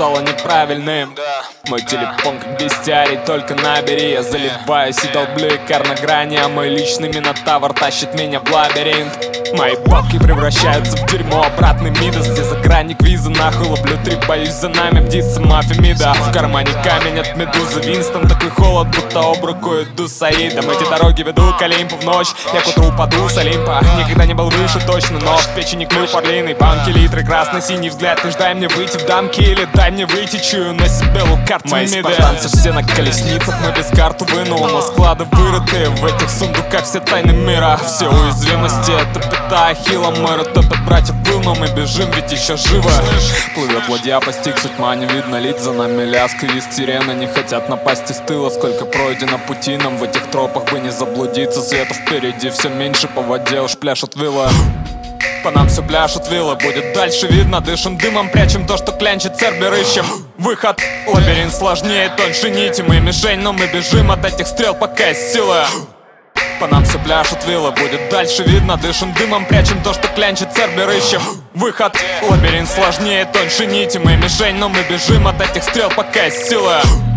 стало неправильным. Мой телефон как бестиарий, только набери. Я заливаюсь и долблю икар на грани, а мой личный минотавр тащит меня в лабиринт. Мои бабки превращаются в дерьмо, обратный Мидас, где за грани квиза нахуй лоблю трип, боюсь за нами бдится мафия Мида. В кармане камень от медузы, Винстон, такой холод, будто об руку иду с Аидом. Эти дороги ведут к Олимпу в ночь, я к утру упаду с Олимпа. Никогда не был выше точно, но в печени клюв орлиный. Банки, литры, красный-синий взгляд, лишь дай мне выйти в дамки или дай мне выйти, чую на себе лук карты. Мои спартанцы все на колесницах, мы без карту вынул, но склады вырыты в этих сундуках все тайны мира. Все уязвимости, это пята Ахилла, мой рот это братья Вилма, мы бежим, ведь еще живо. Плывет ладья, постиг суть, не видно лиц, за нами лязг, визг, сирены не хотят напасть из тыла. Сколько пройдено пути, нам в этих тропах бы не заблудиться. Света впереди все меньше, по воде уж пляшут вилла. По нам все пляшут вилла, будет дальше видно. Дышим дымом, прячем то, что клянчит Цербер, ищем выход. Лабиринт сложнее, тоньше нити, мы мишень, но мы бежим от этих стрел, пока есть сила. По нам все пляшут вилла, будет дальше видно. Дышим дымом, прячем то, что клянчит Цербер, ищем выход. Лабиринт сложнее, тоньше нити, мы мишень, но мы бежим от этих стрел, пока есть сила.